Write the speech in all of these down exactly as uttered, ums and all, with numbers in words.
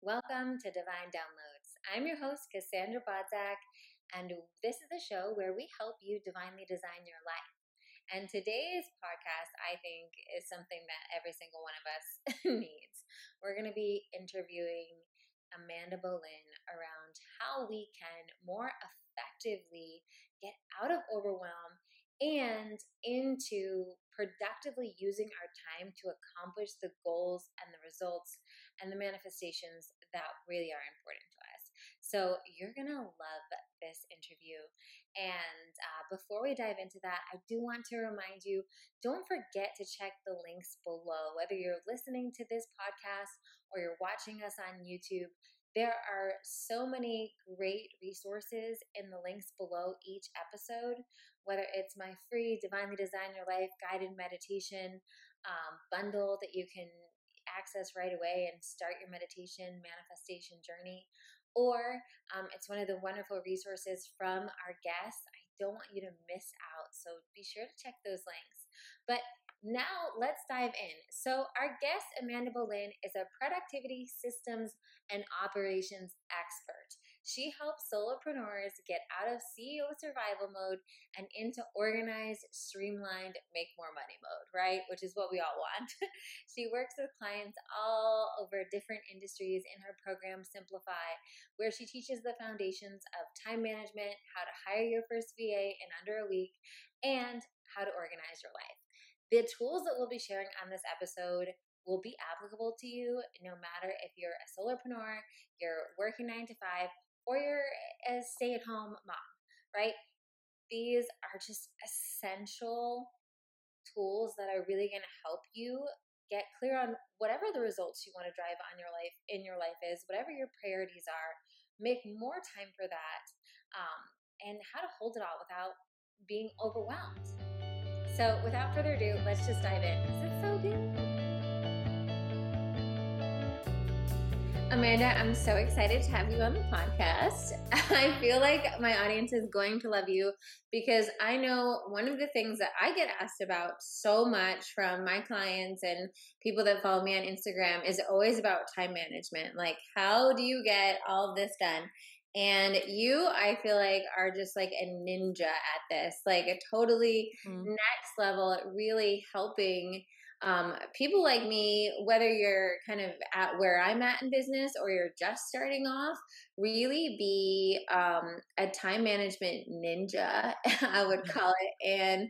Welcome to Divine Downloads. I'm your host, Cassandra Bodzak, and this is the show where we help you divinely design your life. And today's podcast, I think, is something that every single one of us needs. We're going to be interviewing Amanda Boleyn around how we can more effectively get out of overwhelm and into productively using our time to accomplish the goals and the results and the manifestations that really are important to us. So you're going to love this interview. And uh, before we dive into that, I do want to remind you, don't forget to check the links below. Whether you're listening to this podcast or you're watching us on YouTube, there are so many great resources in the links below each episode, whether it's my free Divinely Design Your Life guided meditation um, bundle that you can access right away and start your meditation manifestation journey, or um, it's one of the wonderful resources from our guests. I don't want you to miss out, so be sure to check those links. But now let's dive in. So our guest, Amanda Boleyn, is a productivity systems and operations expert. She helps solopreneurs get out of C E O survival mode and into organized, streamlined, make more money mode, right? Which is what we all want. She works with clients all over different industries in her program, Simplify, where she teaches the foundations of time management, how to hire your first V A in under a week, and how to organize your life. The tools that we'll be sharing on this episode will be applicable to you no matter if you're a solopreneur, you're working nine to five, or you're a stay-at-home mom, right? These are just essential tools that are really going to help you get clear on whatever the results you want to drive on your life in your life is, whatever your priorities are, make more time for that, um, and how to hold it all without being overwhelmed. So without further ado, let's just dive in because it's so good. Amanda, I'm so excited to have you on the podcast. I feel like my audience is going to love you because I know one of the things that I get asked about so much from my clients and people that follow me on Instagram is always about time management. Like, how do you get all of this done? And you, I feel like, are just like a ninja at this, like a totally mm. next level at really helping um, people like me, whether you're kind of at where I'm at in business or you're just starting off, really be um, a time management ninja, I would call it, and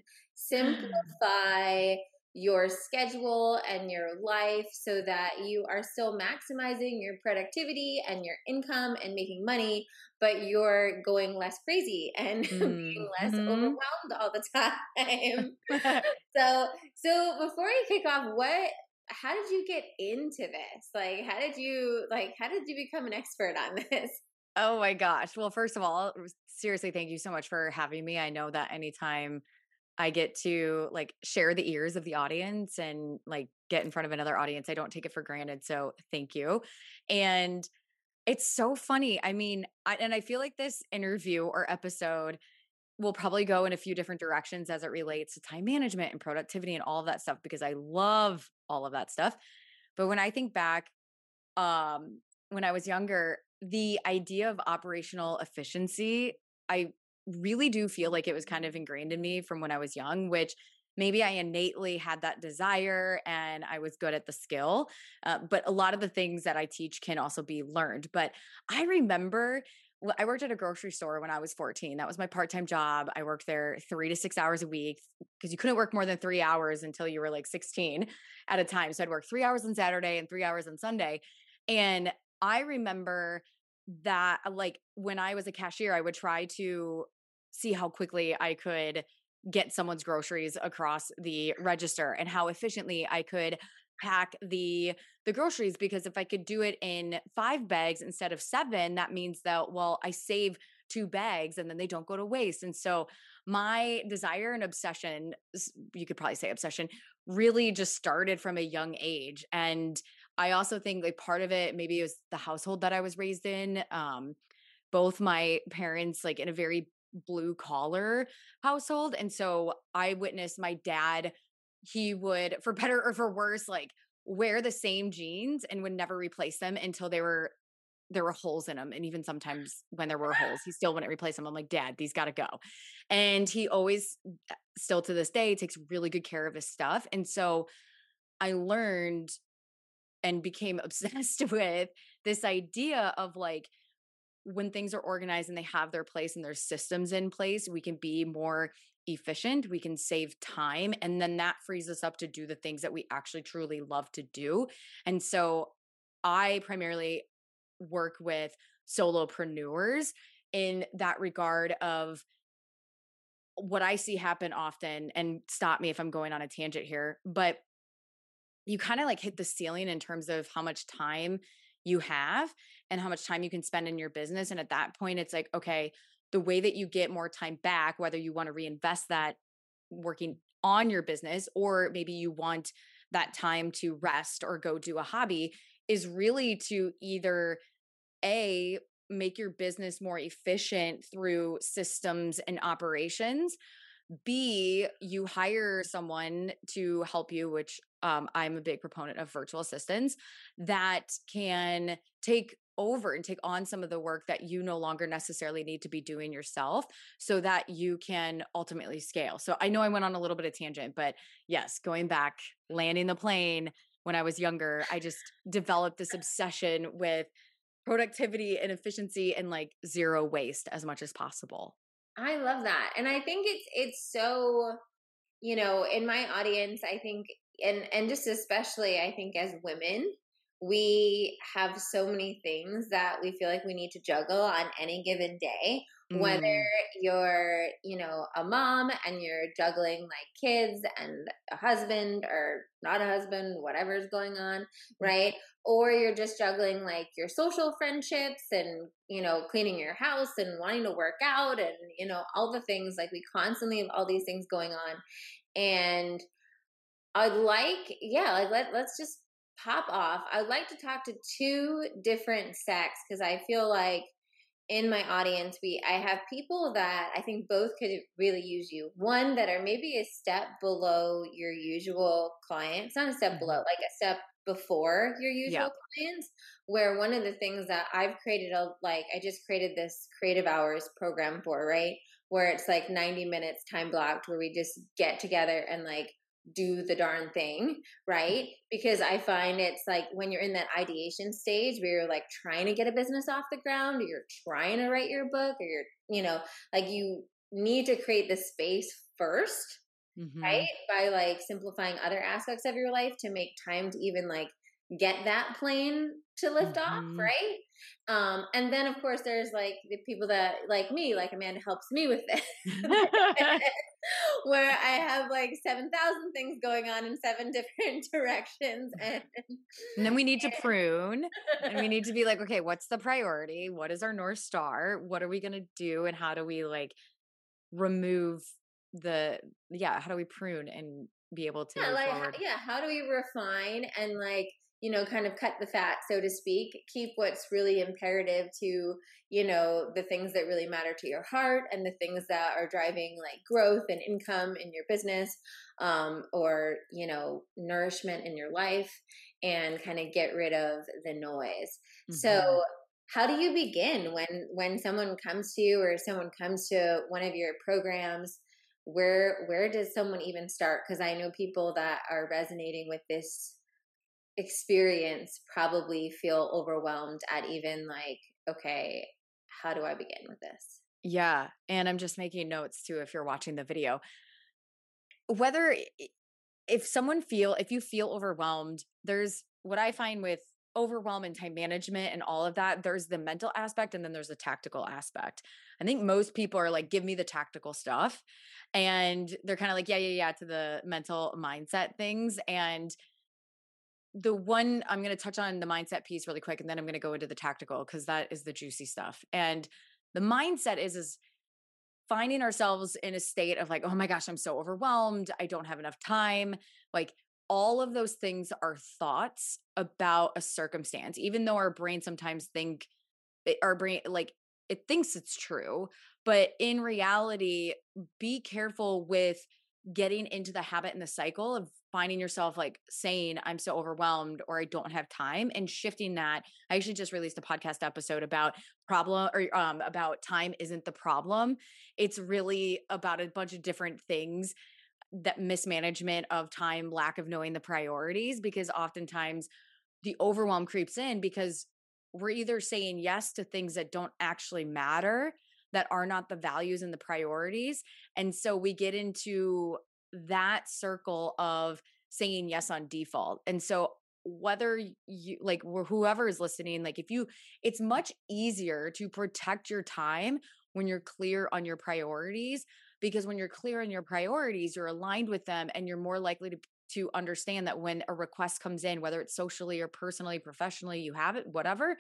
simplify your schedule and your life so that you are still maximizing your productivity and your income and making money, but you're going less crazy and mm-hmm. being less overwhelmed all the time. so, so before we kick off, what, how did you get into this? Like, how did you, like, how did you become an expert on this? Oh my gosh. Well, first of all, seriously, thank you so much for having me. I know that anytime I get to like share the ears of the audience and like get in front of another audience, I don't take it for granted. So thank you. And it's so funny. I mean, I, and I feel like this interview or episode will probably go in a few different directions as it relates to time management and productivity and all of that stuff, because I love all of that stuff. But when I think back, um, when I was younger, the idea of operational efficiency, I really do feel like it was kind of ingrained in me from when I was young, which maybe I innately had that desire and I was good at the skill. Uh, but a lot of the things that I teach can also be learned. But I remember I worked at a grocery store when I was fourteen. That was my part-time job. I worked there three to six hours a week because you couldn't work more than three hours until you were like sixteen at a time. So I'd work three hours on Saturday and three hours on Sunday. And I remember that like when I was a cashier, I would try to see how quickly I could get someone's groceries across the register and how efficiently I could pack the the groceries, because if I could do it in five bags instead of seven, that means that, well, I save two bags and then they don't go to waste. And so my desire and obsession, you could probably say obsession, really just started from a young age. And I also think like part of it, maybe it was the household that I was raised in. Um, both my parents, like in a very blue collar household. And so I witnessed my dad, he would, for better or for worse, like wear the same jeans and would never replace them until they were there were holes in them. And even sometimes when there were holes, he still wouldn't replace them. I'm like, Dad, these got to go. And he always, still to this day, takes really good care of his stuff. And so I learned and became obsessed with this idea of like, when things are organized and they have their place and there's systems in place, we can be more efficient, we can save time, and then that frees us up to do the things that we actually truly love to do. And so I primarily work with solopreneurs in that regard of what I see happen often, and stop me if I'm going on a tangent here, but you kind of like hit the ceiling in terms of how much time you have and how much time you can spend in your business. And at that point, it's like, okay, the way that you get more time back, whether you want to reinvest that working on your business, or maybe you want that time to rest or go do a hobby, is really to either A, make your business more efficient through systems and operations. B, you hire someone to help you, which um, I'm a big proponent of virtual assistants that can take over and take on some of the work that you no longer necessarily need to be doing yourself so that you can ultimately scale. So I know I went on a little bit of tangent, but yes, going back, landing the plane when I was younger, I just developed this obsession with productivity and efficiency and like zero waste as much as possible. I love that. And I think it's it's so, you know, in my audience, I think and and just especially I think as women, we have so many things that we feel like we need to juggle on any given day. Whether Mm, you're, you know, a mom and you're juggling like kids and a husband or not a husband, whatever's going on, right? Or you're just juggling like your social friendships and, you know, cleaning your house and wanting to work out and, you know, all the things. Like we constantly have all these things going on. And I'd like, yeah, like let, let's just pop off. I'd like to talk to two different sects because I feel like in my audience, we I have people that I think both could really use you. One that are maybe a step below your usual clients, not a step below, mhm. like a step before your usual Yeah. clients. Where one of the things that I've created, a like I just created this creative hours program for, right? Where it's like ninety minutes time blocked, where we just get together and like do the darn thing, right? Because I find it's like when you're in that ideation stage where you're like trying to get a business off the ground, or you're trying to write your book, or you're, you know, like you need to create the space first, right? Mhm. By like simplifying other aspects of your life to make time to even like get that plane to lift off, Mhm. right? Um, and then of course there's like the people that like me, like Amanda helps me with this. Where I have like seven thousand things going on in seven different directions. And And then we need to prune and we need to be like, okay, what's the priority? What is our North Star? What are we going to do? And how do we like remove the, yeah, how do we prune and be able to yeah, move like, forward? ho- yeah, how do we refine and like, you know, kind of cut the fat, so to speak, keep what's really imperative to, you know, the things that really matter to your heart and the things that are driving like growth and income in your business, um, or, you know, nourishment in your life, and kind of get rid of the noise. So, Mhm. how do you begin when when someone comes to you or someone comes to one of your programs? Where where does someone even start? Because I know people that are resonating with this experience probably feel overwhelmed at even like, okay, how do I begin with this? Yeah. And I'm just making notes too if you're watching the video. Whether i- if someone feel if you feel overwhelmed, there's what I find with overwhelm and time management and all of that, there's the mental aspect and then there's the tactical aspect. I think most people are like, give me the tactical stuff. And they're kind of like, yeah, yeah, yeah, to the mental mindset things. And the one I'm going to touch on the mindset piece really quick, and then I'm going to go into the tactical because that is the juicy stuff. And the mindset is is finding ourselves in a state of like, oh my gosh, I'm so overwhelmed. I don't have enough time. Like all of those things are thoughts about a circumstance, even though our brain sometimes think it- our brain like it thinks it's true. But in reality, be careful with getting into the habit and the cycle of finding yourself like saying, I'm so overwhelmed or I don't have time, and shifting that. I actually just released a podcast episode about problem or um, about time isn't the problem. It's really about a bunch of different things, that mismanagement of time, lack of knowing the priorities, because oftentimes the overwhelm creeps in because we're either saying yes to things that don't actually matter, that are not the values and the priorities. And so we get into that circle of saying yes on default. And so whether you like wh- whoever is listening, like if you, it's much easier to protect your time when you're clear on your priorities, because when you're clear on your priorities, you're aligned with them and you're more likely to to understand that when a request comes in, whether it's socially or personally, professionally, you have it, whatever,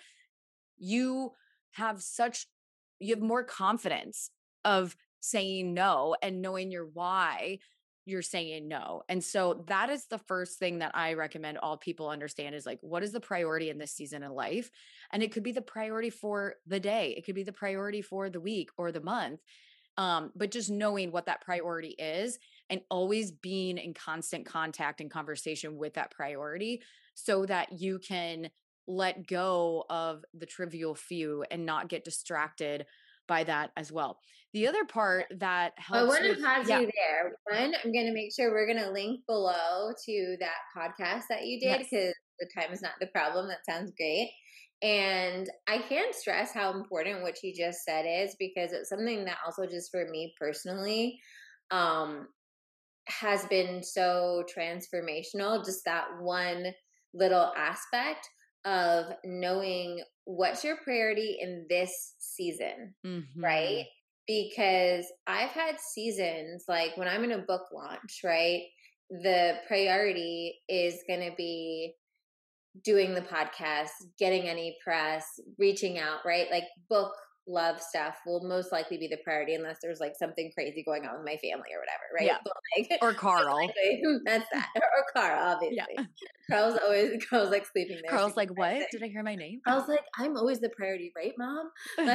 you have such, you have more confidence of saying no and knowing your why you're saying no. And so that is the first thing that I recommend all people understand is like, what is the priority in this season of life? And it could be the priority for the day. It could be the priority for the week or the month. Um, but just knowing what that priority is and always being in constant contact and conversation with that priority so that you can let go of the trivial few and not get distracted by that as well. The other part that I helps want to with, pause yeah, you there. One, I'm going to make sure we're going to link below to that podcast that you did yes, because the time is not the problem. That sounds great. And I can't stress how important what you just said is because it's something that also just for me personally um, has been so transformational. Just that one little aspect of knowing what's your priority in this season, mm-hmm. right? Because I've had seasons like when I'm in a book launch, right? The priority is going to be doing the podcast, getting any press, reaching out, right? Like book love stuff will most likely be the priority unless there's like something crazy going on with my family or whatever, right? Yeah, But like or most Carl. likely that's that. Or Carl, Yeah. obviously. Carl's always Carl's like sleeping there. Carl's super like, what? excited. Did I hear my name? Carl's like, I'm always the priority, right, mom?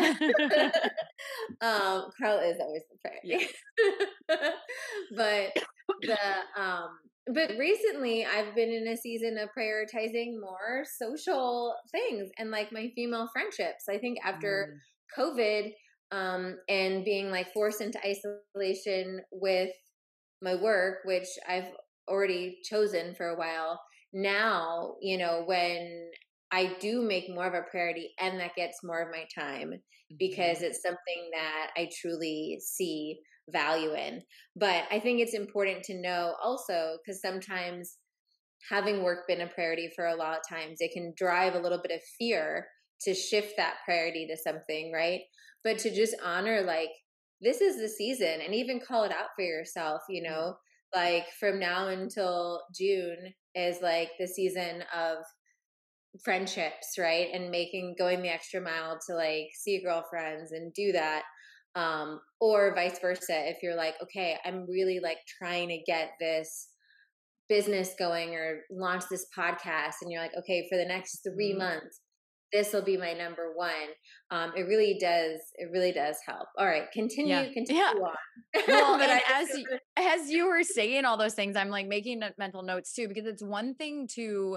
um, Carl is always the Yes. priority. But the um but recently I've been in a season of prioritizing more social things and like my female friendships. I think after Mm. COVID um and being like forced into isolation with my work, which I've already chosen for a while. Now, you know, when I do make more of a priority and that gets more of my time because Mhm. it's something that I truly see value in. But I think it's important to know also because sometimes having work been a priority for a lot of times, it can drive a little bit of fear to shift that priority to something, right? But to just honor, like, this is the season and even call it out for yourself, you Yeah. know, like from now until June is like the season of friendships, right? And making going the extra mile to like see girlfriends and do that. Um, or vice versa. If you're like, okay, I'm really like trying to get this business going or launch this podcast, and you're like, okay, for the next three Mhm. months, this will be my number one. Um, it really does. It really does help. All right, Yeah. continue, continue Yeah. on. Well, But I and just as y- as you were saying all those things, I'm like making a- mental notes too, because it's one thing to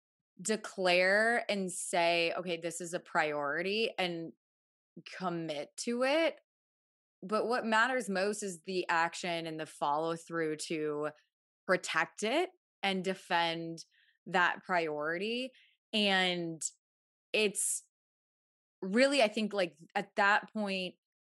declare and say, okay, this is a priority and commit to it. But what matters most is the action and the follow through to protect it and defend that priority. And it's really, I think, like at that point,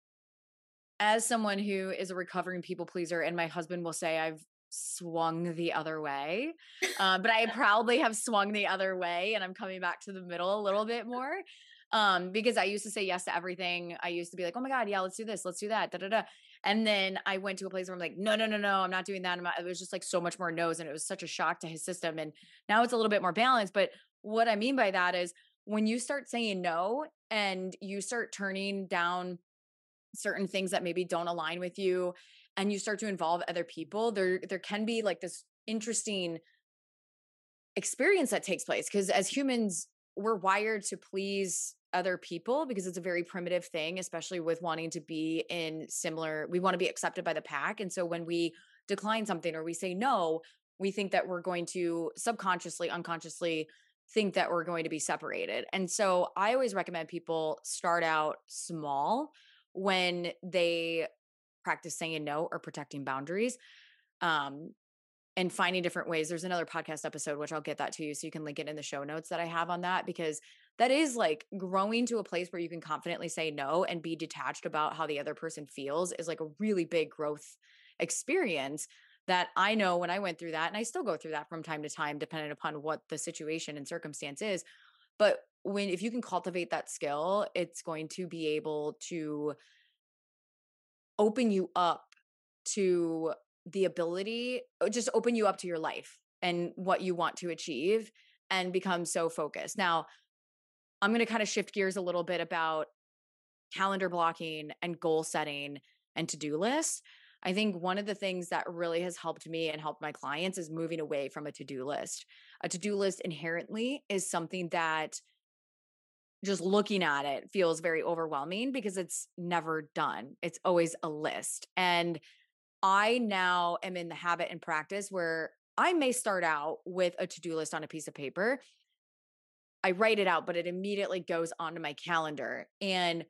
as someone who is a recovering people pleaser, and my husband will say I've swung the other way, uh, but I proudly have swung the other way, and I'm coming back to the middle a little bit more. Um, because I used to say yes to everything. I used to be like, oh my God, yeah, let's do this, let's do that, da da da. And then I went to a place where I'm like, no, no, no, no, I'm not doing that. I'm not, it was just like so much more no's, and it was such a shock to his system. And now it's a little bit more balanced. But what I mean by that is when you start saying no and you start turning down certain things that maybe don't align with you and you start to involve other people, there there can be like this interesting experience that takes place, because as humans we're wired to please other people because it's a very primitive thing, especially with wanting to be in similar, we want to be accepted by the pack. And so when we decline something or we say no, we think that we're going to subconsciously, unconsciously think that we're going to be separated. And so I always recommend people start out small when they practice saying no or protecting boundaries. Um, and finding different ways. There's another podcast episode, which I'll get that to you so you can link it in the show notes that I have on that, because that is like growing to a place where you can confidently say no and be detached about how the other person feels is like a really big growth experience that I know when I went through that, and I still go through that from time to time, depending upon what the situation and circumstance is. But when, if you can cultivate that skill, it's going to be able to open you up to the ability, just open you up to your life and what you want to achieve and become so focused. Now, I'm going to kind of shift gears a little bit about calendar blocking and goal setting and to-do lists. I think one of the things that really has helped me and helped my clients is moving away from a to-do list. A to-do list inherently is something that just looking at it feels very overwhelming because it's never done. It's always a list. And I now am in the habit and practice where I may start out with a to-do list on a piece of paper. I write it out, but it immediately goes onto my calendar. And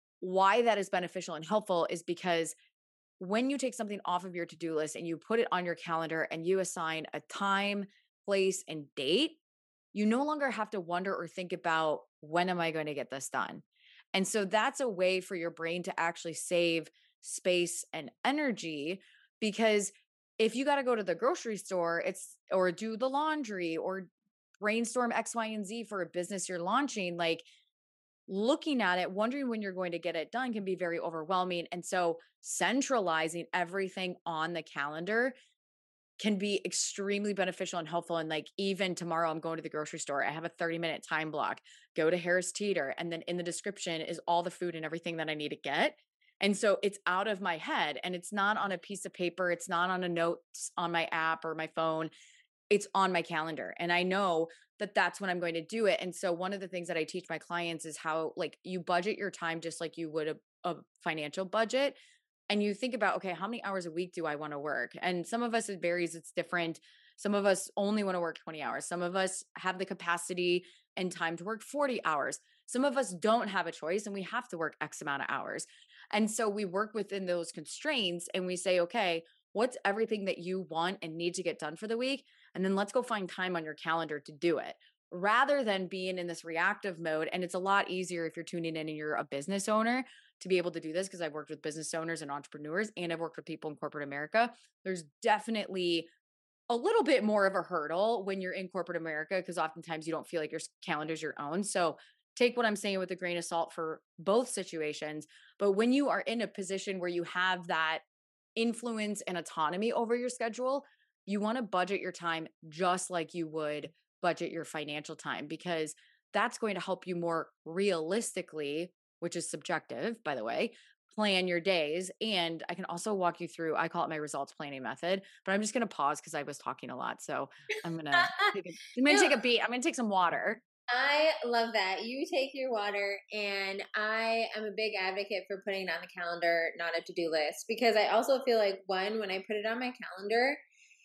why that is beneficial and helpful is because when you take something off of your to-do list and you put it on your calendar and you assign a time, place, and date, you no longer have to wonder or think about, when am I going to get this done? And so that's a way for your brain to actually save space and energy, because if you got to go to the grocery store, it's or do the laundry or brainstorm X, Y, and Z for a business you're launching, like looking at it, wondering when you're going to get it done can be very overwhelming. And so centralizing everything on the calendar can be extremely beneficial and helpful. And like, even tomorrow I'm going to the grocery store. I have a thirty minute time block, go to Harris Teeter. And then in the description is all the food and everything that I need to get. And so it's out of my head and it's not on a piece of paper. It's not on a notes on my app or my phone. It's on my calendar. And I know that that's when I'm going to do it. And so one of the things that I teach my clients is how like you budget your time just like you would a, a financial budget. And you think about, okay, how many hours a week do I want to work? And some of us, it varies, it's different. Some of us only want to work twenty hours. Some of us have the capacity and time to work forty hours. Some of us don't have a choice and we have to work X amount of hours. And so we work within those constraints and we say, okay, what's everything that you want and need to get done for the week? And then let's go find time on your calendar to do it, rather than being in this reactive mode. And it's a lot easier if you're tuning in and you're a business owner to be able to do this, because I've worked with business owners and entrepreneurs and I've worked with people in corporate America. There's definitely a little bit more of a hurdle when you're in corporate America, because oftentimes you don't feel like your calendar's your own. So take what I'm saying with a grain of salt for both situations. But when you are in a position where you have that influence and autonomy over your schedule, you want to budget your time just like you would budget your financial time, because that's going to help you more realistically, which is subjective, by the way, plan your days. And I can also walk you through, I call it my results planning method, but I'm just going to pause because I was talking a lot. So I'm going to take a, I'm going to No, take a beat. I'm going to take some water. I love that. You take your water, and I am a big advocate for putting it on the calendar, not a to-do list, because I also feel like, one, when I put it on my calendar,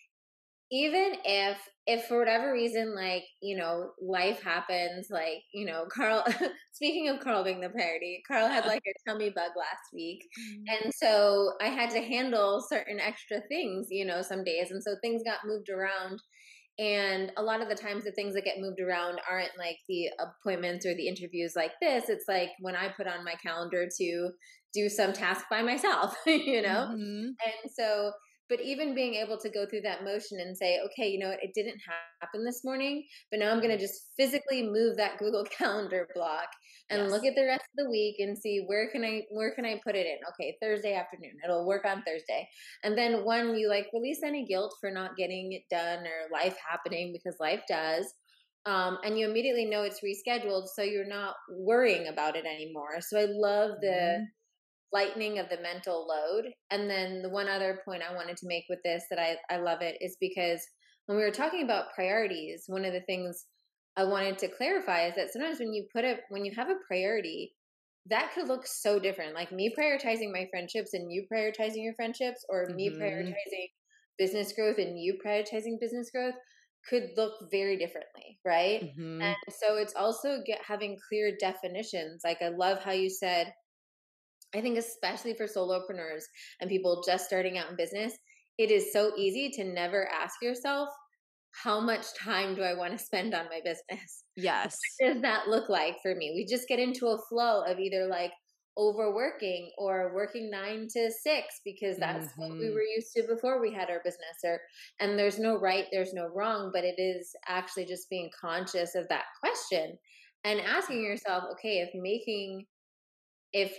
even if, if for whatever reason, like, you know, life happens, like, you know, Carl, speaking of Carl being the priority, Carl had like a tummy bug last week. And so I had to handle certain extra things, you know, some days. And so things got moved around. And a lot of the times the things that get moved around aren't like the appointments or the interviews like this. It's like when I put on my calendar to do some task by myself, you know? Mm-hmm. And so, but even being able to go through that motion and say, okay, you know what, it didn't happen this morning, but now I'm going to just physically move that Google Calendar block and yes. look at the rest of the week and see where can I, where can I put it in? Okay, Thursday afternoon, it'll work on Thursday. And then when you like release any guilt for not getting it done or life happening, because life does, um, and you immediately know it's rescheduled, so you're not worrying about it anymore. So I love the mm-hmm. lightening of the mental load. And then the one other point I wanted to make with this that I, I love it is because when we were talking about priorities, one of the things I wanted to clarify is that sometimes when you put it, when you have a priority, that could look so different. Like me prioritizing my friendships and you prioritizing your friendships, or mm-hmm. me prioritizing business growth and you prioritizing business growth could look very differently, right? Mhm. And so it's also get, having clear definitions. Like I love how you said, I think especially for solopreneurs and people just starting out in business, it is so easy to never ask yourself, how much time do I want to spend on my business? Yes. What does that look like for me? We just get into a flow of either like overworking or working nine to six because that's what we Mhm. were used to before we had our business. Or and there's no right, there's no wrong, but it is actually just being conscious of that question and asking yourself, okay, if making if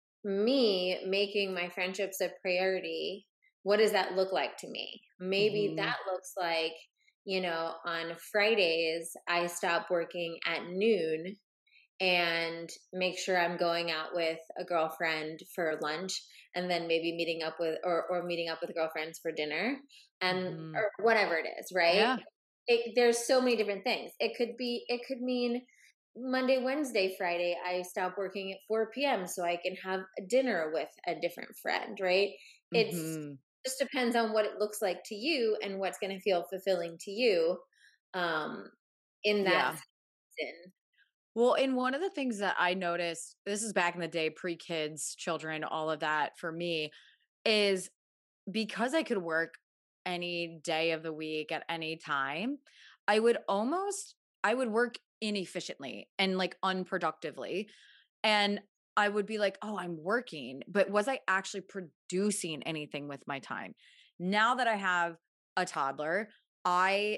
me making my friendships a priority, what does that look like to me? Maybe Mhm. that looks like, you know, on Fridays, I stop working at noon and make sure I'm going out with a girlfriend for lunch and then maybe meeting up with or, or meeting up with girlfriends for dinner and Mhm. or whatever it is, right? Yeah. It, there's so many different things. It could be it could mean Monday, Wednesday, Friday, I stop working at four p.m. so I can have a dinner with a different friend, right? It's Mhm. just depends on what it looks like to you and what's going to feel fulfilling to you um in that Yeah. season. Well, and one of the things that I noticed, this is back in the day, pre-kids, children, all of that for me, is because I could work any day of the week at any time, I would almost I would work inefficiently and like unproductively. And I would be like, "Oh, I'm working," but was I actually producing anything with my time? Now that I have a toddler, I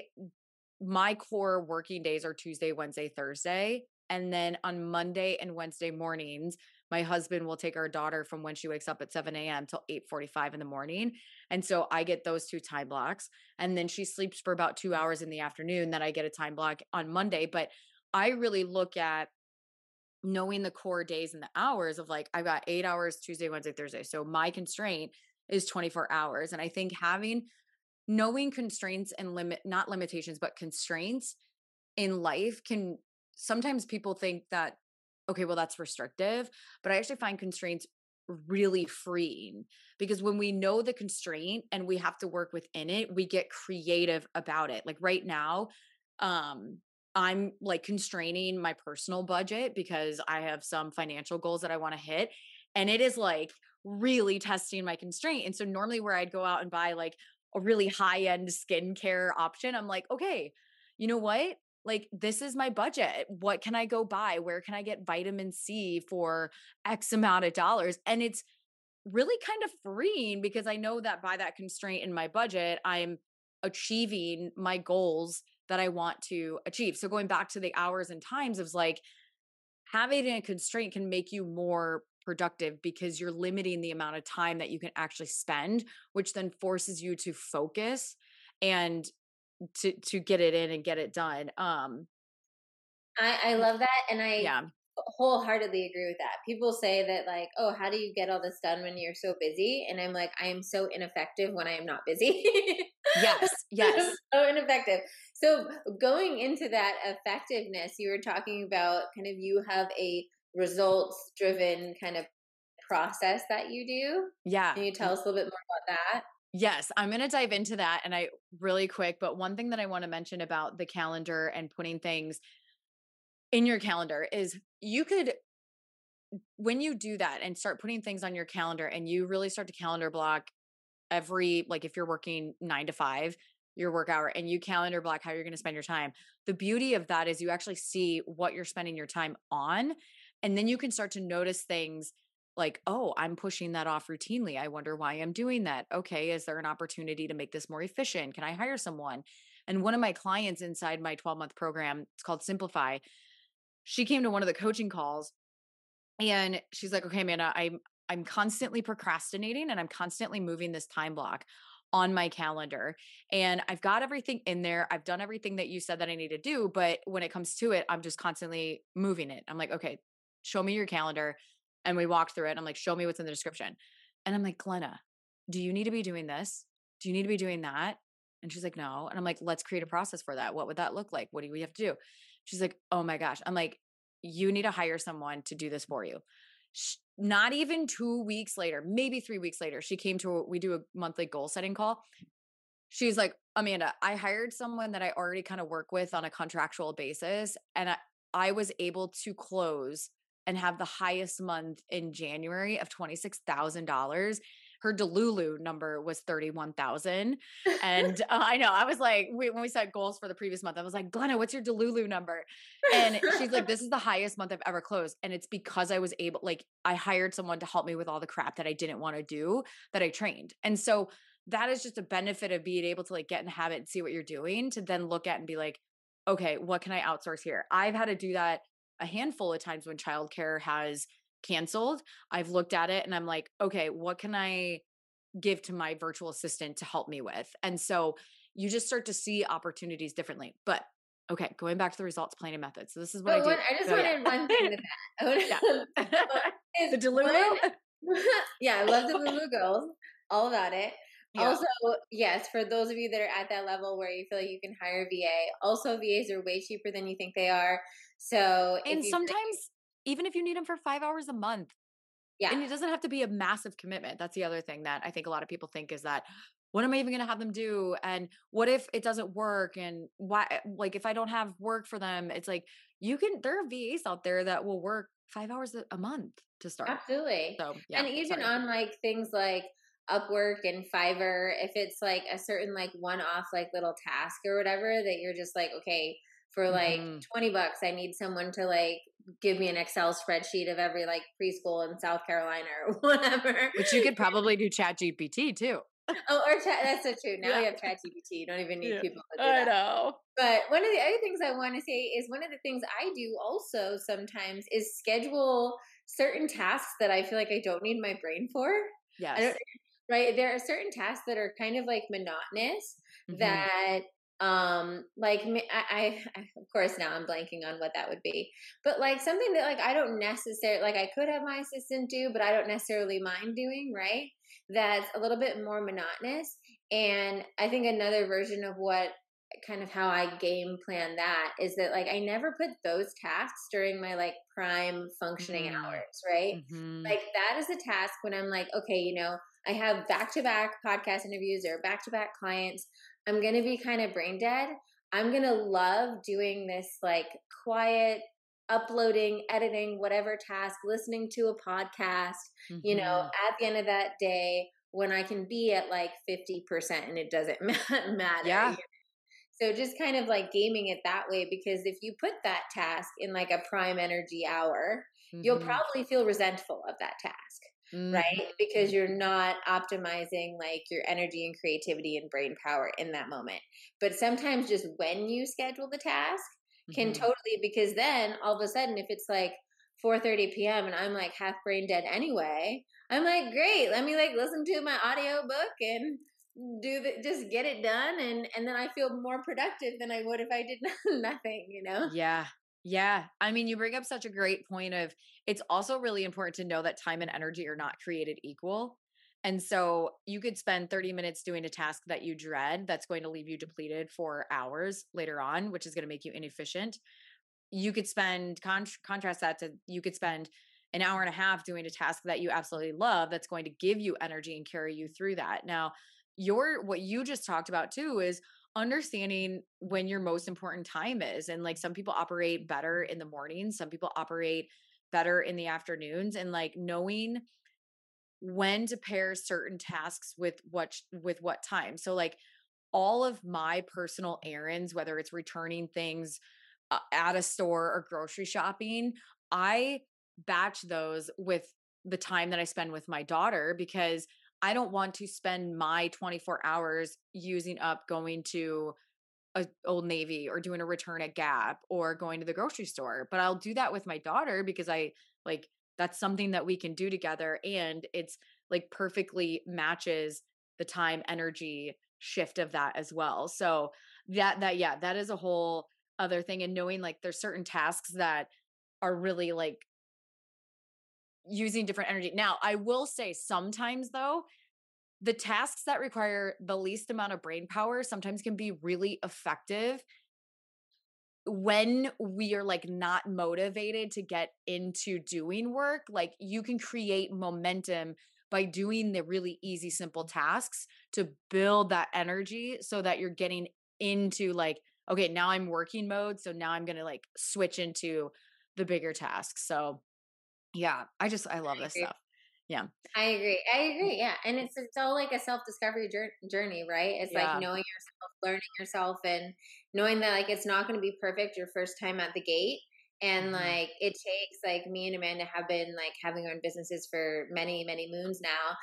my core working days are Tuesday, Wednesday, Thursday. And then on Monday and Wednesday mornings, my husband will take our daughter from when she wakes up at seven a m till eight forty-five in the morning. And so I get those two time blocks. And then she sleeps for about two hours in the afternoon. Then I get a time block on Monday. But I really look at knowing the core days and the hours of like, I've got eight hours Tuesday, Wednesday, Thursday. So my constraint is twenty-four hours. And I think having knowing constraints and limit not limitations but constraints in life can sometimes people think that okay, well that's restrictive, but I actually find constraints really freeing because when we know the constraint and we have to work within it, we get creative about it. Like right now, um I'm like constraining my personal budget because I have some financial goals that I want to hit, and it is like really testing my constraint. And so normally where I'd go out and buy like a really high end skincare option, I'm like, okay, you know what? Like, this is my budget. What can I go buy? Where can I get vitamin C for X amount of dollars? And it's really kind of freeing because I know that by that constraint in my budget, I'm achieving my goals that I want to achieve. So going back to the hours and times of like having a constraint can make you more productive because you're limiting the amount of time that you can actually spend, which then forces you to focus and to to get it in and get it done. Um I, I love that. And I yeah. wholeheartedly agree with that. People say that, like, oh, how do you get all this done when you're so busy? And I'm like, I am so ineffective when I am not busy. Yes, I'm yes. so ineffective. So, going into that effectiveness, you were talking about kind of you have a results driven kind of process that you do. Yeah. Can you tell Y us a little bit more about that? yes, I'm gonna dive into that, and I really quick, but one thing that I wanna mention about the calendar and putting things in your calendar is you could when you do that and start putting things on your calendar and you really start to calendar block every like if you're working nine to five, your work hour, and you calendar block how you're gonna spend your time, the beauty of that is you actually see what you're spending your time on, and then you can start to notice things like, "Oh, I'm pushing that off routinely. I wonder why I'm doing that. Okay, is there an opportunity to make this more efficient? Can I hire someone?" And one of my clients inside my twelve-month program, it's called Simplify, she came to one of the coaching calls and she's like, "Okay, Amanda, I'm I'm constantly procrastinating and I'm constantly moving this time block on my calendar. And I've got everything in there. I've done everything that you said that I need to do, but when it comes to it, I'm just constantly moving it." I'm like, "Okay, show me your calendar." And we walked through it. I'm like, "Show me what's in the description." And I'm like, "Glenna, do you need to be doing this? Do you need to be doing that?" And she's like, "No." And I'm like, "Let's create a process for that. What would that look like? What do we have to do?" She's like, "Oh my gosh." I'm like, "You need to hire someone to do this for you." Sh Not even two weeks later, maybe three weeks later, she came to a we do a monthly goal setting call. she's like, Amanda, I hired someone that I already kind of work with on a contractual basis. And I, I was able to close and have the highest month in January of twenty-six thousand dollars. Her Delulu number was thirty-one thousand. And uh, I know, I was like, we, when we set goals for the previous month, I was like, Glenna, what's your Delulu number? And she's like, this is the highest month I've ever closed. And it's because I was able, like, I hired someone to help me with all the crap that I didn't want to do, that I trained. And so that is just a benefit of being able to like get in habit and see what you're doing, to then look at and be like, okay, what can I outsource here? I've had to do that a handful of times when childcare has canceled. I've looked at it and I'm like, okay, what can I give to my virtual assistant to help me with? And so you just start to see opportunities differently. But okay, going back to the results planning method. So this is what But I do. one, I just Oh, wanted yeah. one thing with that. I wanted, Yeah. is The Delulu? one- yeah, I love the Lulu girls. All about it. Yeah. Also, yes, for those of you that are at that level where you feel like you can hire a V A, also V As are way cheaper than you think they are. So And if you sometimes, even if you need them for five hours a month, yeah, and it doesn't have to be a massive commitment. That's the other thing that I think a lot of people think is that, what am I even going to have them do? And what if it doesn't work? And why, like, if I don't have work for them, it's like, you can, there are V As out there that will work five hours a- a month to start. absolutely. So, yeah. And even sorry. on like things like Upwork and Fiverr, if it's like a certain like one-off like little task or whatever that you're just like, okay, for like Mhm. twenty bucks, I need someone to like give me an Excel spreadsheet of every like preschool in South Carolina or whatever. Which you could probably do Chat G P T too. Oh, or chat, that's so true. Now Yeah. we have Chat G P T. You don't even need Yeah. people to do I that. know. But one of the other things I want to say is one of the things I do also sometimes is schedule certain tasks that I feel like I don't need my brain for. I Yes. don't, right? There are certain tasks that are kind of like monotonous Mhm. that um like me- I, I of course now I'm blanking on what that would be, but like something that like I don't necessarily like I could have my assistant do, but I don't necessarily mind doing, right? That's a little bit more monotonous. And I think another version of what kind of how I game plan that is that like I never put those tasks during my like prime functioning Mm. hours, right? Mhm. Like that is a task when I'm like, okay, you know, I have back to back podcast interviews or back to back clients. I'm going to be kind of brain dead. I'm going to love doing this like quiet uploading, editing, whatever task, listening to a podcast, you know, Mhm. at the end of that day when I can be at like fifty percent and it doesn't matter. Yeah. you know? So just kind of like gaming it that way, because if you put that task in like a prime energy hour, you'll Mhm. probably feel resentful of that task, right? Because Mhm. you're not optimizing like your energy and creativity and brain power in that moment. But sometimes just when you schedule the task can Mhm. totally, because then all of a sudden if it's like four thirty p.m. and I'm like half brain dead anyway, I'm like, great, let me like listen to my audio book and do the just get it done, and and then I feel more productive than I would if I did nothing, you know? Yeah. Yeah. I mean, you bring up such a great point of, it's also really important to know that time and energy are not created equal. And so you could spend thirty minutes doing a task that you dread that's going to leave you depleted for hours later on, which is going to make you inefficient. You could spend con- contrast that to, you could spend an hour and a half doing a task that you absolutely love that's going to give you energy and carry you through that. Now, your what you just talked about too is understanding when your most important time is. And like some people operate better in the mornings, some people operate better in the afternoons, and like knowing when to pair certain tasks with what sh- with what time. So like all of my personal errands, whether it's returning things uh, at a store or grocery shopping, I batch those with the time that I spend with my daughter, because I don't want to spend my twenty-four hours using up going to a Old Navy or doing a return at Gap or going to the grocery store. But I'll do that with my daughter because I like, that's something that we can do together, and it's like perfectly matches the time energy shift of that as well. So that that yeah, that is a whole other thing. And knowing like there's certain tasks that are really like using different energy. Now, I will say sometimes though, the tasks that require the least amount of brain power sometimes can be really effective when we are like not motivated to get into doing work. Like you can create momentum by doing the really easy, simple tasks to build that energy so that you're getting into like, okay, now I'm working mode. So now I'm going to like switch into the bigger tasks. So yeah, I just, I love I this agree. stuff. Yeah. I agree. I agree. Yeah. And it's it's all like a self-discovery jour- journey, right? It's like Yeah. knowing yourself, learning yourself, and knowing that like it's not going to be perfect your first time at the gate. And Mhm. like it takes like me and Amanda have been like having our own businesses for many, many moons now.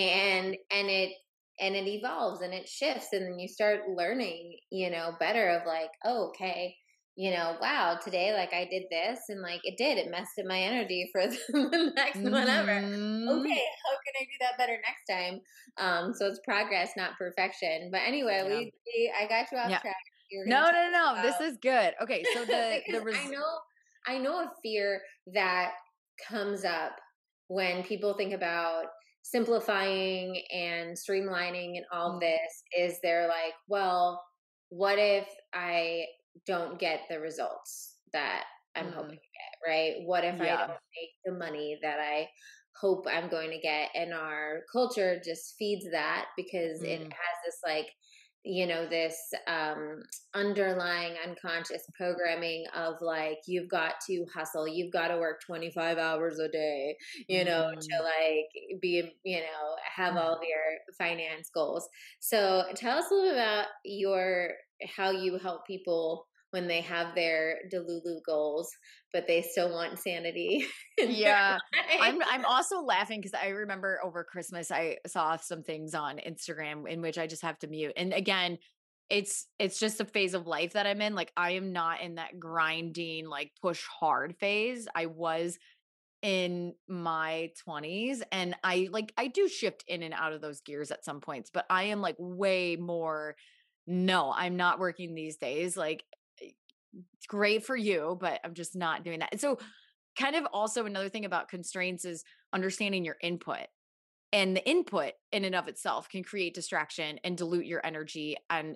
And and it and it evolves and it shifts and then you start learning, you know, better of like, oh, okay, you know, wow, today like I did this and like it did, it messed up my energy for the next whatever. Mhm. Okay, how can I do that better next time? Um, so it's progress, not perfection. But anyway, Yeah. we, we I got you off Yeah. track. You were going to No, tell no, us no. This about is good. Okay. So the, the because I res, know I know a fear that comes up when people think about simplifying and streamlining and all of mm, this is they're like, well, what if I don't get the results that I'm hoping mm, to get, right? What if I yeah. don't make the money that I hope I'm going to get? And our culture just feeds that because it Mm, has this like, you know, this um underlying unconscious programming of like you've got to hustle, you've got to work twenty-five hours a day, you know, to mm. like be, you know, have all of your finance goals. So tell us a little bit about your how you help people when they have their delulu goals but they still want sanity in their Yeah. life. I'm I'm also laughing because I remember over Christmas I saw some things on Instagram in which I just have to mute. And again, it's it's just a phase of life that I'm in. Like I am not in that grinding, like push hard phase. I was in my twenties and I like I do shift in and out of those gears at some points, but I am like way more no, I'm not working these days. Like it's great for you, but I'm just not doing that. And so kind of also another thing about constraints is understanding your input. And the input in and of itself can create distraction and dilute your energy and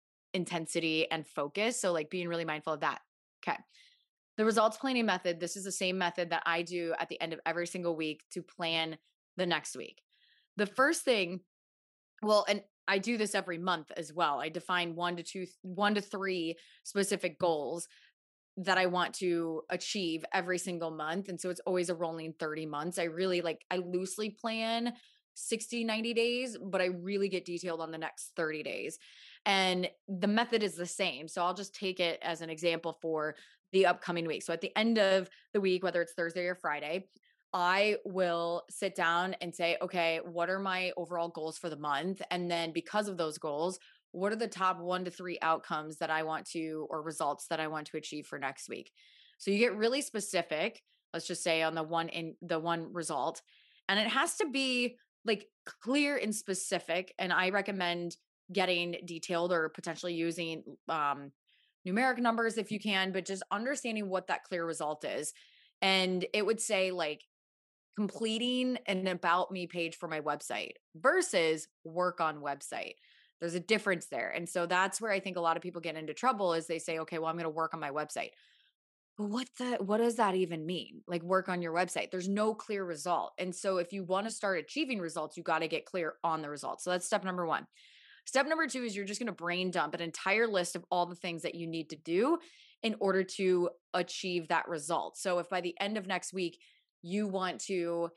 intensity and focus. So like being really mindful of that. Okay. The results planning method, this is the same method that I do at the end of every single week to plan the next week. The first thing, well, and I do this every month as well. I define one to two, one to three specific goals that I want to achieve every single month. And so it's always a rolling thirty months. I really like, I loosely plan sixty, ninety days, but I really get detailed on the next thirty days. And the method is the same. So I'll just take it as an example for the upcoming week. So at the end of the week, whether it's Thursday or Friday, I will sit down and say, okay, what are my overall goals for the month? And then because of those goals, what are the top one to three outcomes that I want to, or results that I want to achieve for next week? So you get really specific, let's just say on the one in the one result, and it has to be like clear and specific. And I recommend getting detailed or potentially using um, numeric numbers if you can, but just understanding what that clear result is. And it would say like completing an about me page for my website versus work on website. There's a difference there. And so that's where I think a lot of people get into trouble is they say, okay, well, I'm going to work on my website. But what the what does that even mean? Like work on your website. There's no clear result. And so if you want to start achieving results, you got to get clear on the results. So that's step number one. Step number two is you're just going to brain dump an entire list of all the things that you need to do in order to achieve that result. So if by the end of next week you want to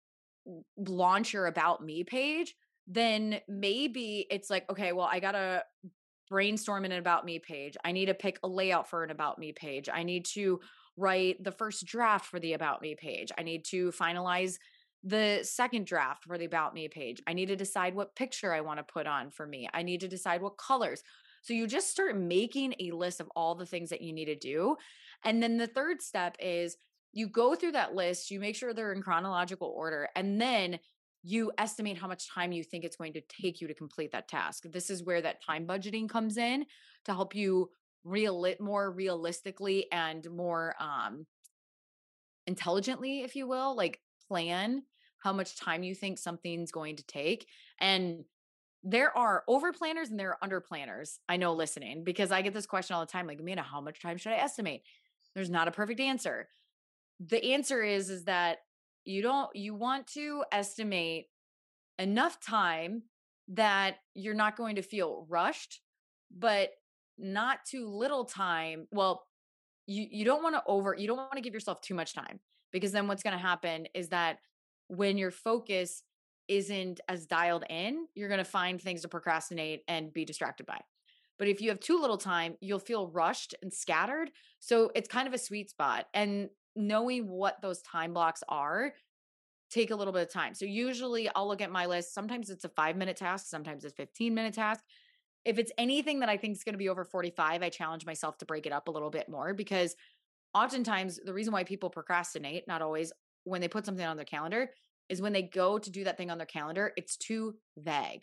launch your about me page, then maybe it's like, okay, well, I got to brainstorm an about me page. I need to pick a layout for an about me page. I need to write the first draft for the about me page. I need to finalize the second draft for the about me page. I need to decide what picture I want to put on for me. I need to decide what colors. So you just start making a list of all the things that you need to do. And then the third step is you go through that list, you make sure they're in chronological order, and then you estimate how much time you think it's going to take you to complete that task. This is where that time budgeting comes in to help you real more realistically and more um, intelligently, if you will, like plan how much time you think something's going to take. And there are over planners and there are under planners. I know listening because I get this question all the time like, Amanda, how much time should I estimate? There's not a perfect answer. The answer is is that you don't you want to estimate enough time that you're not going to feel rushed, but not too little time. Well, you you don't want to over you don't want to give yourself too much time, because then what's going to happen is that when your focus isn't as dialed in, you're going to find things to procrastinate and be distracted by. But if you have too little time, you'll feel rushed and scattered. So it's kind of a sweet spot. And knowing what those time blocks are, take a little bit of time. So usually I'll look at my list. Sometimes it's a five minute task, sometimes it's a fifteen minute task. If it's anything that I think is going to be over forty-five, I challenge myself to break it up a little bit more, because oftentimes the reason why people procrastinate, not always, when they put something on their calendar, is when they go to do that thing on their calendar, it's too vague.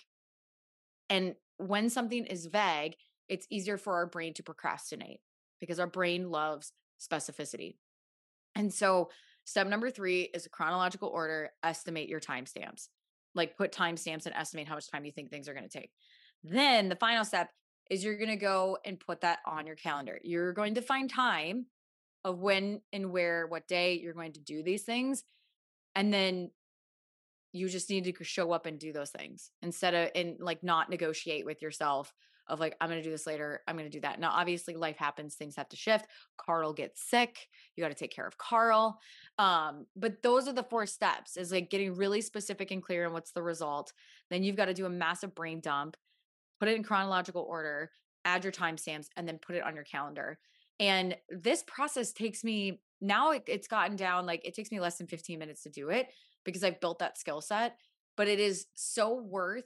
And when something is vague, it's easier for our brain to procrastinate, because our brain loves specificity. And so step number three is a chronological order, estimate your timestamps. Like put timestamps and estimate how much time you think things are going to take. Then the final step is you're going to go and put that on your calendar. You're going to find time of when and where, what day you're going to do these things. And then you just need to show up and do those things, instead of, and like not negotiate with yourself of like, I'm going to do this later, I'm going to do that. Now, obviously life happens, things have to shift. Carl gets sick. You got to take care of Carl. Um, but those are the four steps, is like getting really specific and clear on what's the result. Then you've got to do a massive brain dump, put it in chronological order, add your timestamps, and then put it on your calendar. And this process takes me, now it, it's gotten down, like it takes me less than fifteen minutes to do it, because I've built that skill set. But it is so worth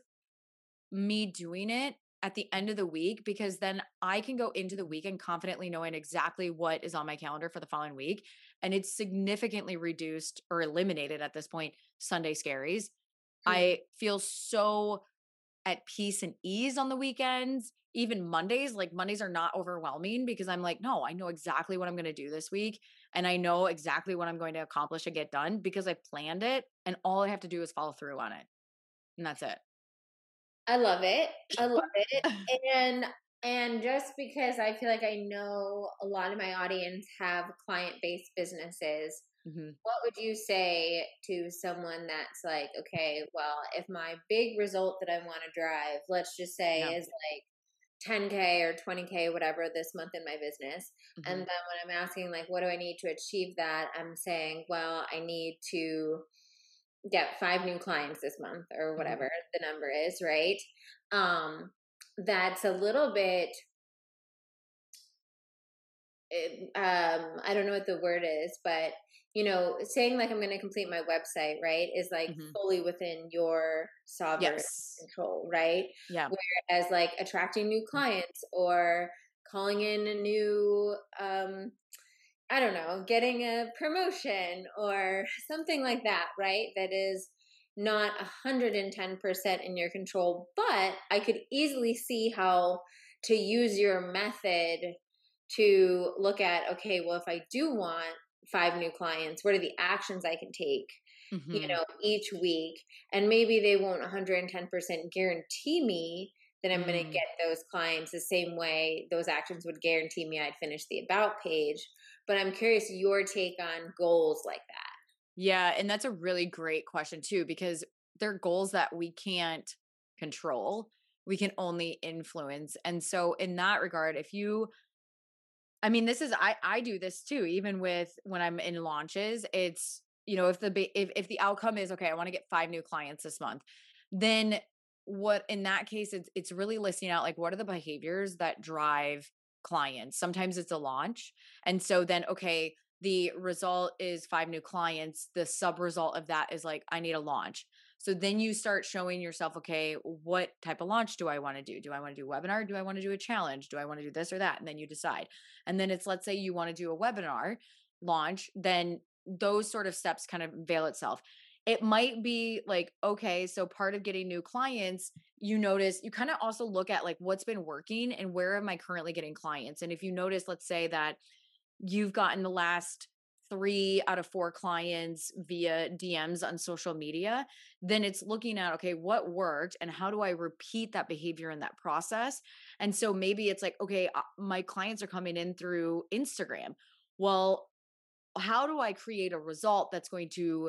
me doing it at the end of the week, because then I can go into the weekend confidently knowing exactly what is on my calendar for the following week. And it's significantly reduced or eliminated at this point Sunday scaries. Mm-hmm. I feel so at peace and ease on the weekends. Even Mondays, like Mondays are not overwhelming, because I'm like, no, I know exactly what I'm going to do this week. And I know exactly what I'm going to accomplish and get done, because I planned it. And all I have to do is follow through on it. And that's it. I love it. I love it. And and just because I feel like I know a lot of my audience have client-based businesses, mm-hmm. what would you say to someone that's like, okay, well, if my big result that I want to drive, let's just say yeah. is like ten K or twenty K, whatever, this month in my business. Mm-hmm. And then when I'm asking, like, what do I need to achieve that? I'm saying, well, I need to get five new clients this month, or whatever mm-hmm. the number is, right? Um, that's a little bit, it, um, I don't know what the word is, but you know, saying like I'm going to complete my website, right, is like mm-hmm. fully within your sovereign yes. control, right? Yeah. Whereas like attracting new clients or calling in a new, um, I don't know, getting a promotion or something like that, right? That is not one hundred ten percent in your control, but I could easily see how to use your method to look at, okay, well, if I do want five new clients, what are the actions I can take, mm-hmm. you know, each week? And maybe they won't one hundred ten percent guarantee me that I'm mm. going to get those clients the same way those actions would guarantee me I'd finish the about page. But I'm curious your take on goals like that. Yeah. And that's a really great question too, because they're goals that we can't control. We can only influence. And so in that regard, if you, I mean, this is, I, I do this too, even with when I'm in launches, it's, you know, if the, if, if the outcome is, okay, I want to get five new clients this month, then what, in that case, it's, it's really listing out, like, what are the behaviors that drive clients? Sometimes it's a launch. And so then, okay, the result is five new clients. The sub result of that is like, I need a launch. So then you start showing yourself, okay, what type of launch do I want to do? Do I want to do a webinar? Do I want to do a challenge? Do I want to do this or that? And then you decide. And then it's, let's say you want to do a webinar launch, then those sort of steps kind of veil itself. It might be like, okay, so part of getting new clients, you notice, you kind of also look at like what's been working and where am I currently getting clients? And if you notice, let's say that you've gotten the last three out of four clients via D Ms on social media, then it's looking at, okay, what worked and how do I repeat that behavior in that process? And so maybe it's like, okay, my clients are coming in through Instagram. Well, how do I create a result that's going to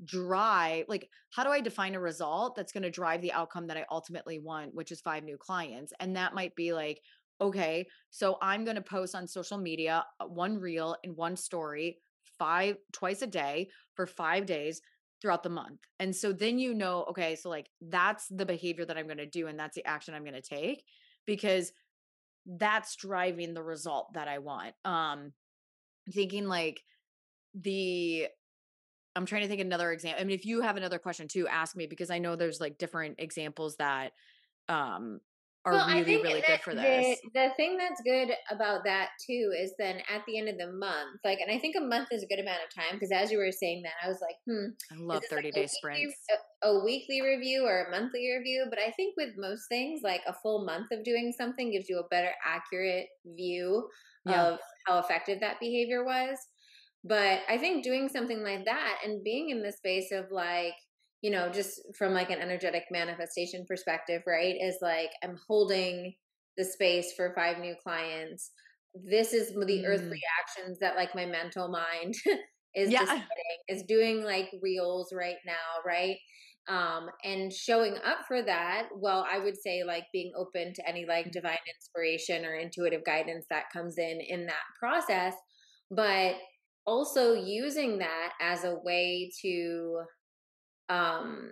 drive, like, how do I define a result that's going to drive the outcome that I ultimately want, which is five new clients? And that might be like, okay, so I'm going to post on social media uh, one reel and one story five twice a day for five days throughout the month. And so then you know, okay, so like that's the behavior that I'm going to do and that's the action I'm going to take because that's driving the result that I want. Um thinking like the I'm trying to think another example. I mean, if you have another question too, ask me because I know there's like different examples that um are Well, I really, think really that good for the this. the thing that's good about that too is then at the end of the month, like, and I think a month is a good amount of time because as you were saying that, I was like, hmm, I is love this thirty like a day weekly sprints. a, a weekly review or a monthly review? But I think with most things, like a full month of doing something gives you a better accurate view Yeah. of how effective that behavior was. But I think doing something like that and being in the space of like, you know, just from like an energetic manifestation perspective, right? Is like I'm holding the space for five new clients. This is the earthly Mm. actions that like my mental mind is Yeah. deciding, is doing like reels right now, right? Um, and showing up for that. Well, I would say like being open to any like divine inspiration or intuitive guidance that comes in in that process, but also using that as a way to um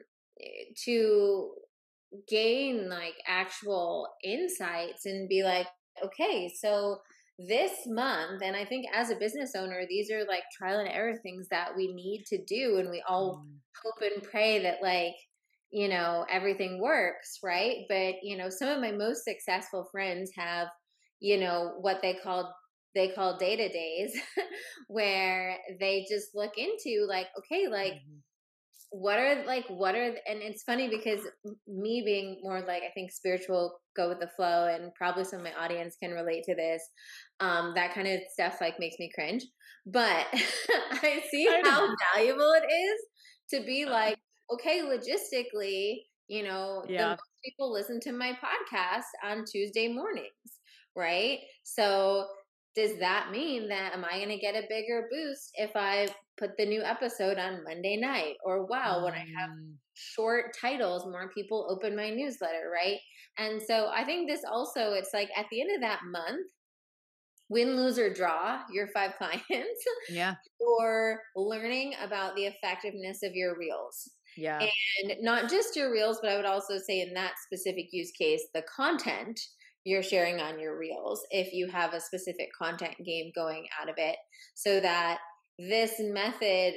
to gain like actual insights and be like, okay, so this month, and I think as a business owner, these are like trial and error things that we need to do. And we all Mm. hope and pray that, like, you know, everything works, right? But, you know, some of my most successful friends have, you know, what they call they call data days where they just look into like, okay, like Mhm. what are like what are and it's funny because me being more like I think spiritual, go with the flow, and probably some of my audience can relate to this. Um that kind of stuff like makes me cringe, but I see I know. how valuable it is to be like, okay, logistically, you know, the Yeah. most people listen to my podcast on Tuesday mornings, right? So does that mean that am I going to get a bigger boost if I put the new episode on Monday night? Or wow, when I have Mm. short titles, more people open my newsletter, right? And so I think this also, it's like at the end of that month, win, lose, or draw your five clients, Yeah. or learning about the effectiveness of your reels. Yeah. And not just your reels, but I would also say in that specific use case, the content you're sharing on your reels, if you have a specific content game going out of it, so that this method,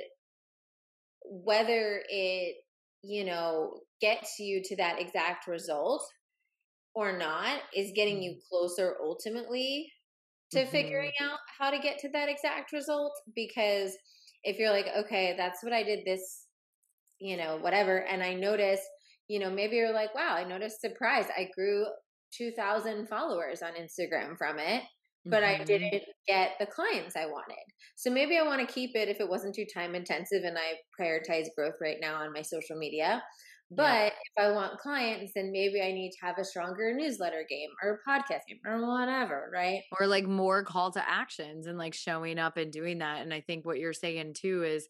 whether it, you know, gets you to that exact result or not, is getting you closer ultimately to Mm-hmm. figuring out how to get to that exact result. Because if you're like, okay, that's what I did this, you know, whatever, and I noticed, you know, maybe you're like, wow, I noticed surprise. I grew two thousand followers on Instagram from it, but I Mm-hmm. didn't get the clients I wanted. So maybe I want to keep it if it wasn't too time intensive and I prioritize growth right now on my social media. Yeah. But if I want clients, then maybe I need to have a stronger newsletter game or podcast game or whatever, right? Or like more call to actions and like showing up and doing that. And I think what you're saying too is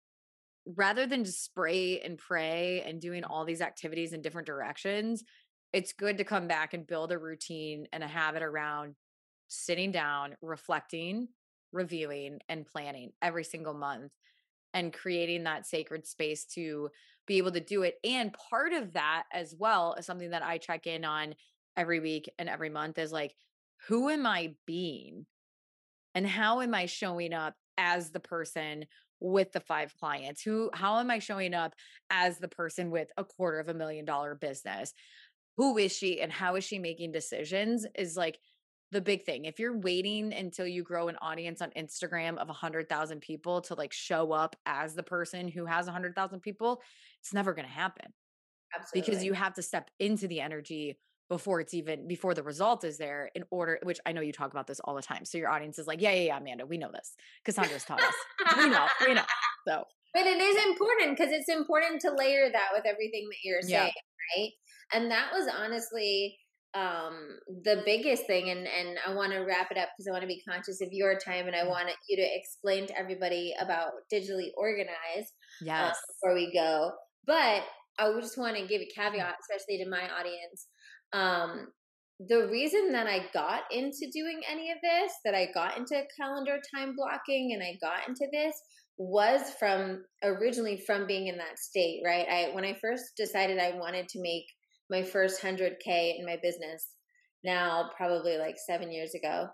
rather than just spray and pray and doing all these activities in different directions, it's good to come back and build a routine and a habit around sitting down, reflecting, reviewing, and planning every single month and creating that sacred space to be able to do it. And part of that as well is something that I check in on every week and every month is like, who am I being? And how am I showing up as the person with the five clients? Who how am I showing up as the person with a quarter of a million dollar business? Who is she and how is she making decisions is like the big thing. If you're waiting until you grow an audience on Instagram of one hundred thousand people to like show up as the person who has one hundred thousand people, it's never going to happen because Absolutely. you have to step into the energy before it's even before the result is there in order, which I know you talk about this all the time. So your audience is like, yeah, yeah, yeah, Amanda, we know this. Cassandra's taught us. We know, we know. So But it is important because it's important to layer that with everything that you're yeah. saying, right? And that was honestly um the biggest thing. And and I want to wrap it up because I want to be conscious of your time and I Yeah. want you to explain to everybody about digitally organized. um, Yes. before we go. But I would just want to give a caveat, especially to my audience. Um, the reason that I got into doing any of this, that I got into calendar time blocking and I got into this was from originally from being in that state, right? I when I first decided I wanted to make my first one hundred K in my business, now probably like seven years ago,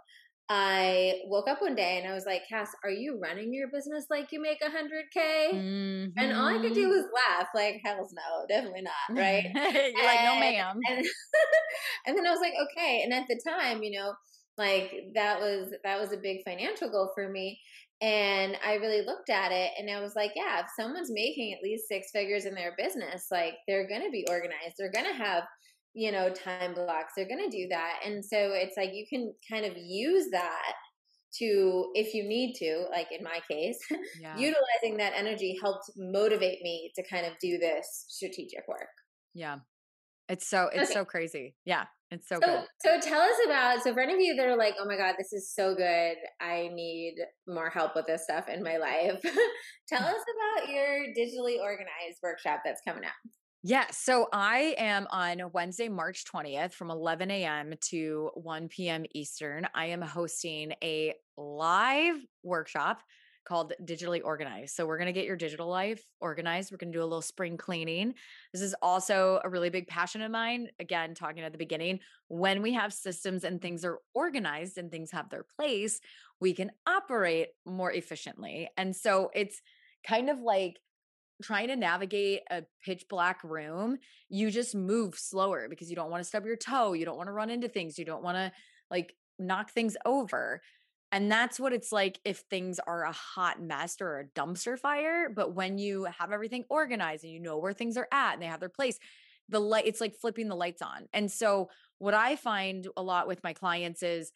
I woke up one day and I was like, Cass, are you running your business like you make one hundred K? And all I could do Mm-hmm. was laugh, like, hell's no, definitely not, right? You're like, no, And ma'am. and, and then I was like, okay. And at the time, you know, like that was that was a big financial goal for me. And I really looked at it and I was like, yeah, if someone's making at least six figures in their business, like they're gonna be organized. They're gonna have, you know, time blocks. They're gonna do that. And so it's like you can kind of use that to, if you need to, like in my case, Yeah. utilizing that energy helped motivate me to kind of do this strategic work. Yeah. It's so, it's Okay. so crazy. Yeah. It's so So, good. so tell us about, so for any of you that are like, oh my God, this is so good. I need more help with this stuff in my life. Tell us about your digitally organized workshop that's coming up. Yeah. So I am on Wednesday, March twentieth from eleven a.m. to one p.m. Eastern. I am hosting a live workshop called Digitally Organized. So we're going to get your digital life organized. We're going to do a little spring cleaning. This is also a really big passion of mine. Again, talking at the beginning, when we have systems and things are organized and things have their place, we can operate more efficiently. And so it's kind of like trying to navigate a pitch black room. You just move slower because you don't want to stub your toe. You don't want to run into things. You don't want to like knock things over. And that's what it's like if things are a hot mess or a dumpster fire. But when you have everything organized and you know where things are at and they have their place, the light, it's like flipping the lights on. And so what I find a lot with my clients is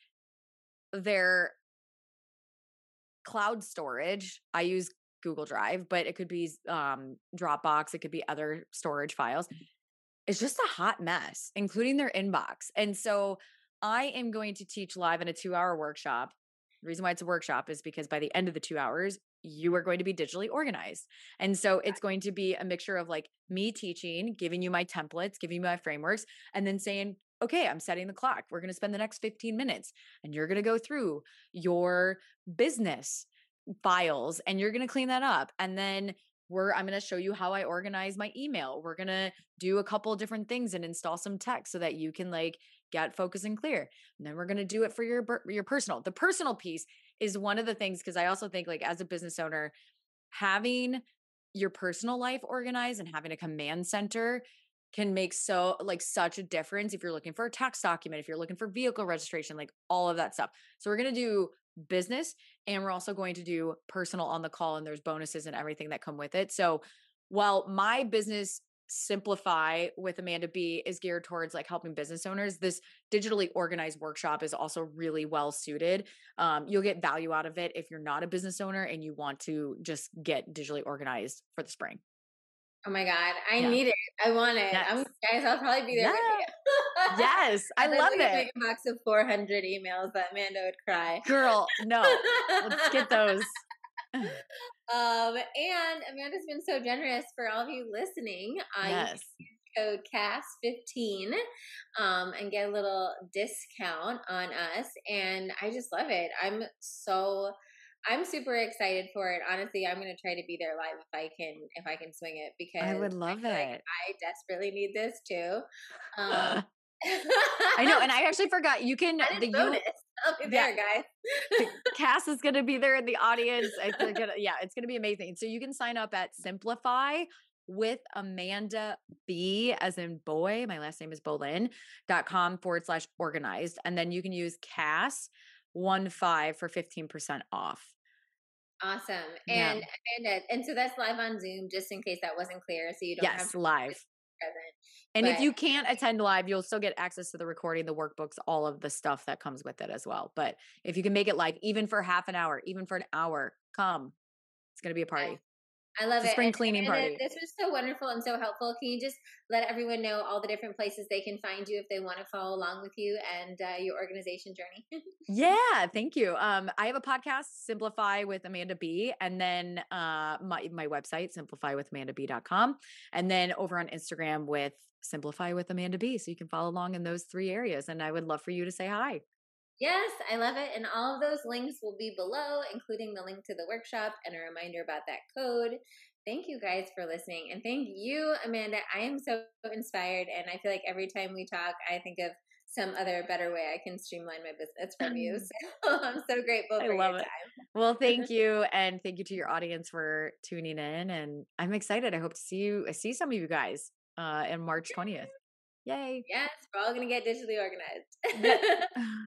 their cloud storage. I use Google Drive, but it could be um, Dropbox, it could be other storage files. It's just a hot mess, including their inbox. And so I am going to teach live in a two hour workshop. The reason why it's a workshop is because by the end of the two hours, you are going to be digitally organized. And so it's going to be a mixture of like me teaching, giving you my templates, giving you my frameworks, and then saying, okay, I'm setting the clock. We're going to spend the next fifteen minutes and you're going to go through your business files and you're going to clean that up. And then we're, I'm going to show you how I organize my email. We're going to do a couple of different things and install some text so that you can like get focused and clear. And then we're going to do it for your, your personal. The personal piece is one of the things, because I also think like as a business owner, having your personal life organized and having a command center can make so like such a difference if you're looking for a tax document, if you're looking for vehicle registration, like all of that stuff. So we're going to do business and we're also going to do personal on the call, and there's bonuses and everything that come with it. So while my business Simplify with Amanda B is geared towards like helping business owners, this digitally organized workshop is also really well suited. Um, you'll get value out of it if you're not a business owner and you want to just get digitally organized for the spring. Oh my God, I Yeah. need it. I want it. Yes. I'm, guys, I'll probably be there Yeah. with you. Yes, I love it. Make a box of four hundred emails that Amanda would cry. Girl, no. Let's get those. um, and Amanda's been so generous for all of you listening. Uh, Yes. You can use code C A S fifteen um, and get a little discount on us. And I just love it. I'm so... I'm super excited for it. Honestly, I'm going to try to be there live if I can, if I can swing it, because I would love I it. like I desperately need this too. Um, I know. And I actually forgot you can, the bonus. you, I'll be yeah. there, guys. Cass is going to be there in the audience. It's gonna, yeah, it's going to be amazing. So you can sign up at Simplify with Amanda B as in boy. My last name is Bolin dot com forward slash organized. And then you can use Cass one five for fifteen percent off. Awesome. Yeah. And Amanda, and so that's live on Zoom, just in case that wasn't clear. So you don't yes, have to live. present. And but, if you can't attend live, you'll still get access to the recording, the workbooks, all of the stuff that comes with it as well. But if you can make it live, even for half an hour, even for an hour, come. It's going to be a party. I love It's a it. spring And cleaning Amanda, party. this was so wonderful and so helpful. Can you just let everyone know all the different places they can find you if they want to follow along with you and uh, your organization journey? Yeah, thank you. Um, I have a podcast, Simplify with Amanda B, and then uh my my website, simplify with amanda b dot com, and then over on Instagram with Simplify with Amanda B. So you can follow along in those three areas. And I would love for you to say hi. Yes, I love it. And all of those links will be below, including the link to the workshop and a reminder about that code. Thank you guys for listening. And thank you, Amanda. I am so inspired. And I feel like every time we talk, I think of some other better way I can streamline my business from you. So I'm so grateful I for your love it. Well, time. thank you. And thank you to your audience for tuning in. And I'm excited. I hope to see you, see some of you guys uh in March twentieth. Yay. Yes, we're all going to get digitally Yeah. organized.